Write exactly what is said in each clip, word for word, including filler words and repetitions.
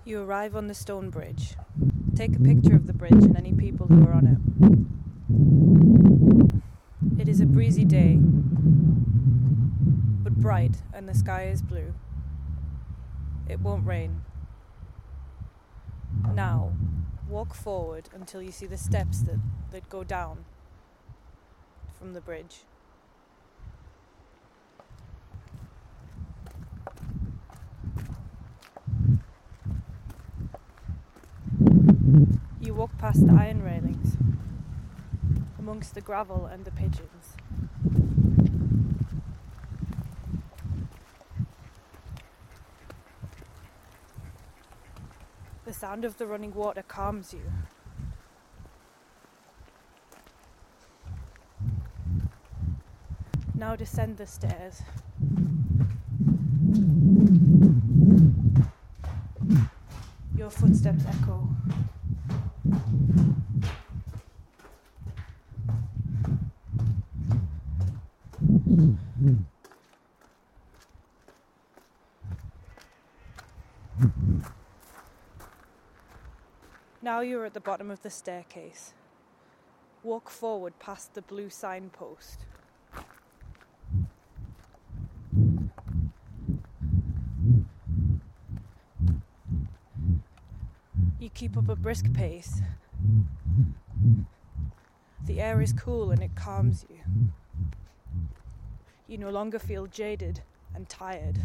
You arrive on the stone bridge. Take a picture of the bridge and any people who are on it. It is a breezy day, but bright, and the sky is blue. It won't rain. Now, walk forward until you see the steps that, that go down from the bridge. You walk past the iron railings, amongst the gravel and the pigeons. The sound of the running water calms you. Now descend the stairs. Your footsteps echo. Now you are at the bottom of the staircase. Walk forward past the blue signpost. You keep up a brisk pace. The air is cool and it calms you. You no longer feel jaded and tired.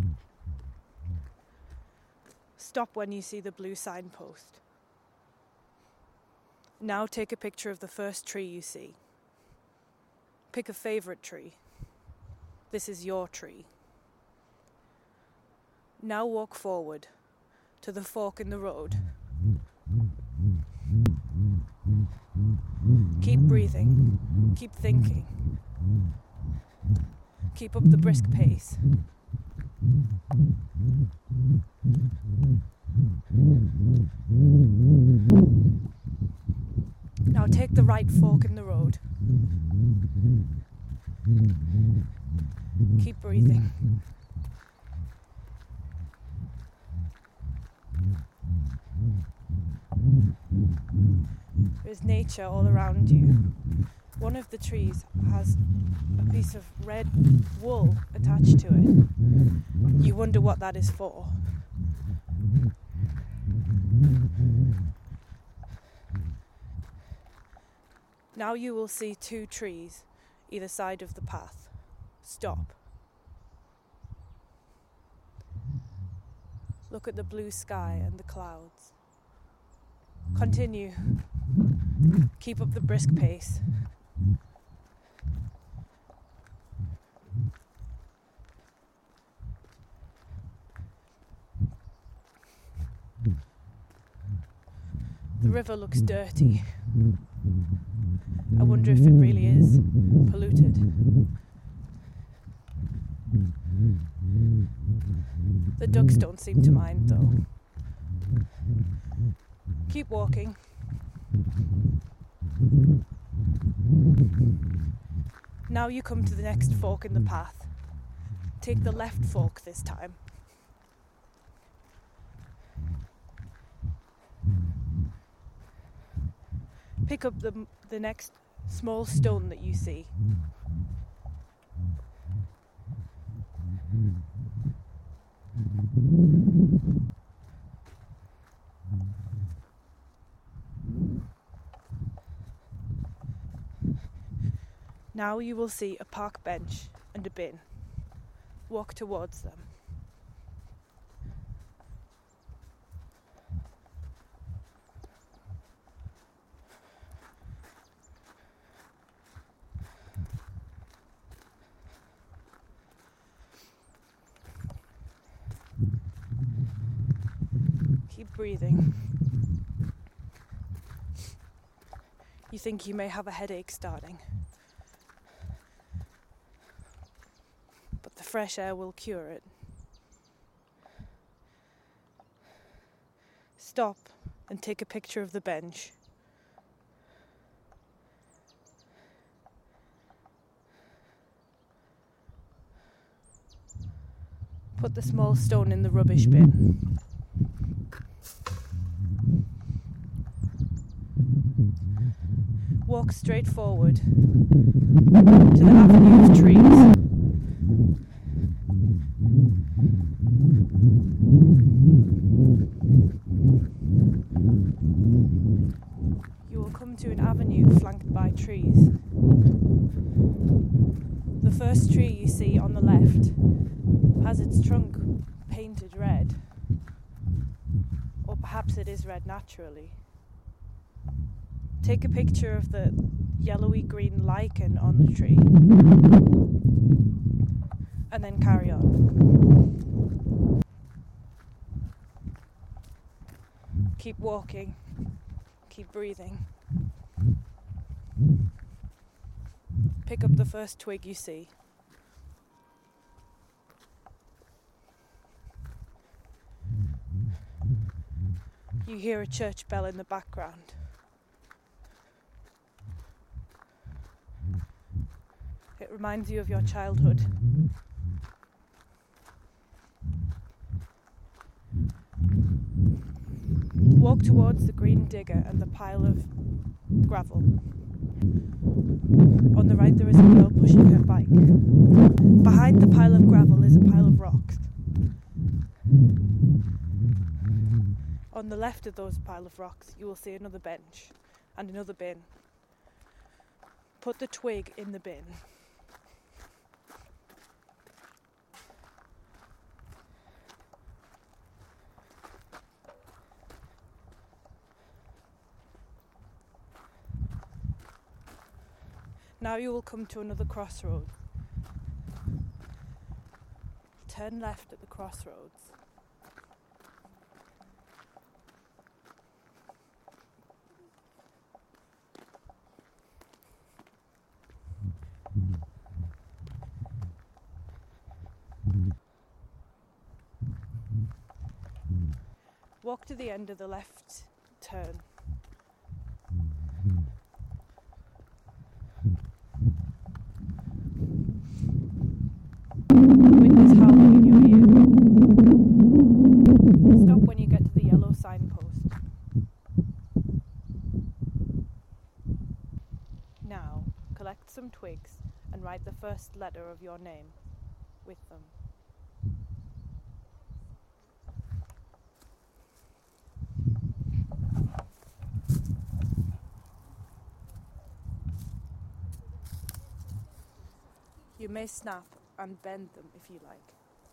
Stop when you see the blue signpost. Now take a picture of the first tree you see. Pick a favourite tree. This is your tree. Now walk forward to the fork in the road. Keep breathing. Keep thinking. Keep up the brisk pace. Now take the right fork in the road. Keep breathing. There's nature all around you. One of the trees has a piece of red wool attached to it. You wonder what that is for. Now you will see two trees either side of the path. Stop. Look at the blue sky and the clouds. Continue. Keep up the brisk pace. The river looks dirty. I wonder if it really is polluted. The ducks don't seem to mind, though. Keep walking. Now you come to the next fork in the path. Take the left fork this time. Pick up the the next small stone that you see. Now you will see a park bench and a bin. Walk towards them. Keep breathing. You think you may have a headache starting, but the fresh air will cure it. Stop and take a picture of the bench. Put the small stone in the rubbish bin. Walk straight forward to the avenue of trees. You will come to an avenue flanked by trees. The first tree you see on the left has its trunk painted red, or perhaps it is red naturally. Take a picture of the yellowy green lichen on the tree and then carry on. Keep walking, keep breathing. Pick up the first twig you see. You hear a church bell in the background. It reminds you of your childhood. Walk towards the green digger and the pile of gravel. On the right there is a girl pushing her bike. Behind the pile of gravel is a pile of rocks. On the left of those pile of rocks you will see another bench and another bin. Put the twig in the bin. Now you will come to another crossroad. Turn left at the crossroads. Walk to the end of the left turn. The wind is howling in your ear. Stop when you get to the yellow signpost. Now, collect some twigs and write the first letter of your name with them. You may snap and bend them if you like.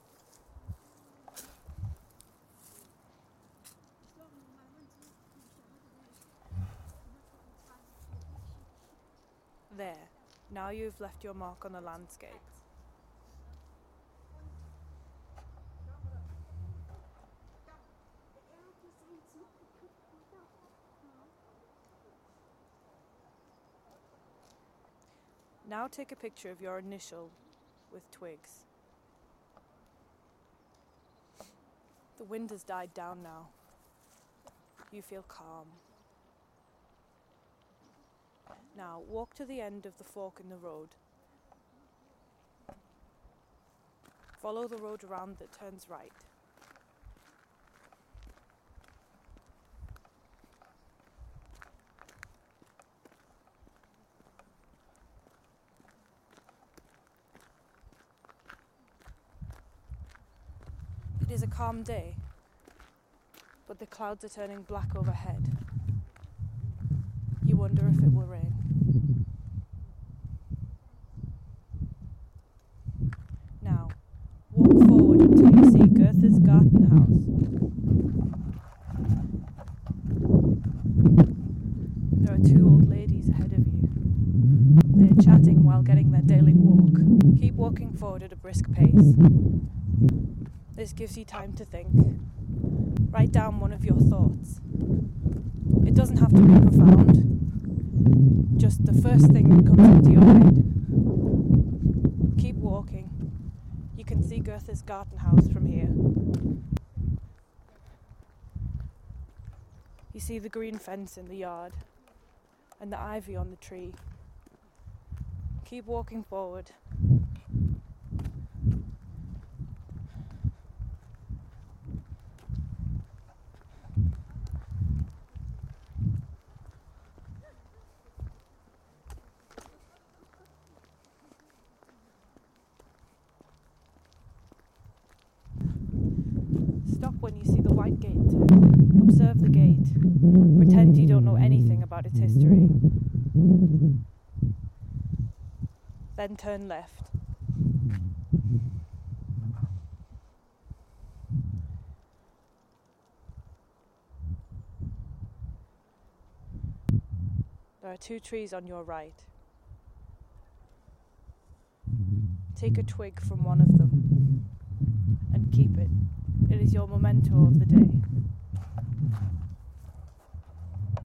There, now you've left your mark on the landscape. Now take a picture of your initial with twigs. The wind has died down now. You feel calm. Now walk to the end of the fork in the road. Follow the road around that turns right. It is a calm day, but the clouds are turning black overhead. You wonder if it will rain. Now, walk forward until you see Goethe's garden house. There are two old ladies ahead of you. They are chatting while getting their daily walk. Keep walking forward at a brisk pace. This gives you time to think. Write down one of your thoughts. It doesn't have to be profound. Just the first thing that comes into your head. Keep walking. You can see Goethe's garden house from here. You see the green fence in the yard and the ivy on the tree. Keep walking forward. Stop when you see the white gate turn. Observe the gate. Pretend you don't know anything about its history. Then turn left. There are two trees on your right. Take a twig from one of them and keep it. It is your memento of the day.